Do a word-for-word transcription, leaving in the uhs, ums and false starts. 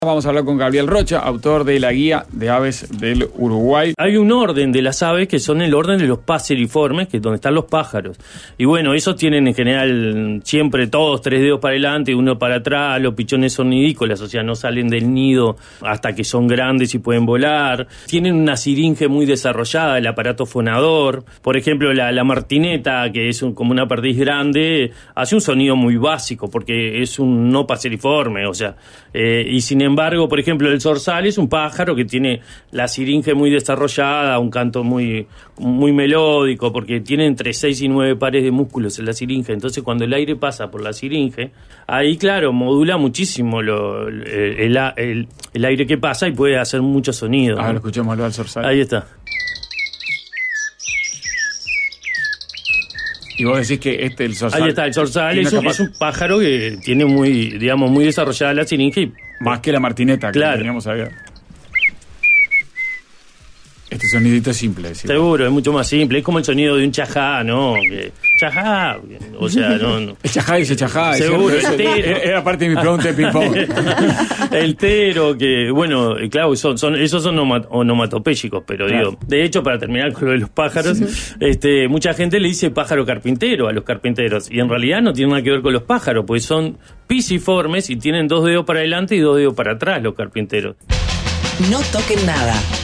Vamos a hablar con Gabriel Rocha, autor de la Guía de Aves del Uruguay. Hay un orden de las aves que son el orden de los paseriformes, que es donde están los pájaros. Y bueno, esos tienen en general siempre todos tres dedos para adelante y uno para atrás. Los pichones son nidícolas, o sea, no salen del nido hasta que son grandes y pueden volar. Tienen una siringe muy desarrollada, el aparato fonador. Por ejemplo, la, la martineta, que es un, como una perdiz grande, hace un sonido muy básico porque es un no paseriforme, o sea, eh, y sin embargo, Sin embargo, por ejemplo, el zorzal es un pájaro que tiene la siringe muy desarrollada, un canto muy, muy melódico, porque tiene entre seis y nueve pares de músculos en la siringe. Entonces, cuando el aire pasa por la siringe, ahí, claro, modula muchísimo lo, el, el, el, el aire que pasa y puede hacer mucho sonido. A ver, ¿no? escuchémoslo al zorzal. Ahí está. Y vos decís que este, el zorzal... Ahí está, el zorzal es un, es un pájaro que tiene muy, digamos, muy desarrollada la siringe y... Más que la martineta que claro. teníamos acá. Este sonidito es simple, decimos. Seguro, es mucho más simple. Es como el sonido de un chajá, ¿no? Que, chajá, o sea, no... no. Es chajá y se chajá. Seguro, el tero. Era parte de mi pregunta de ping-pong. El tero, que, bueno, claro, son, son, esos son onomatopéyicos, pero claro. digo, de hecho, para terminar con lo de los pájaros, sí. este, mucha gente le dice pájaro carpintero a los carpinteros, y en realidad no tiene nada que ver con los pájaros, pues son pisiformes y tienen dos dedos para adelante y dos dedos para atrás los carpinteros. No toquen nada.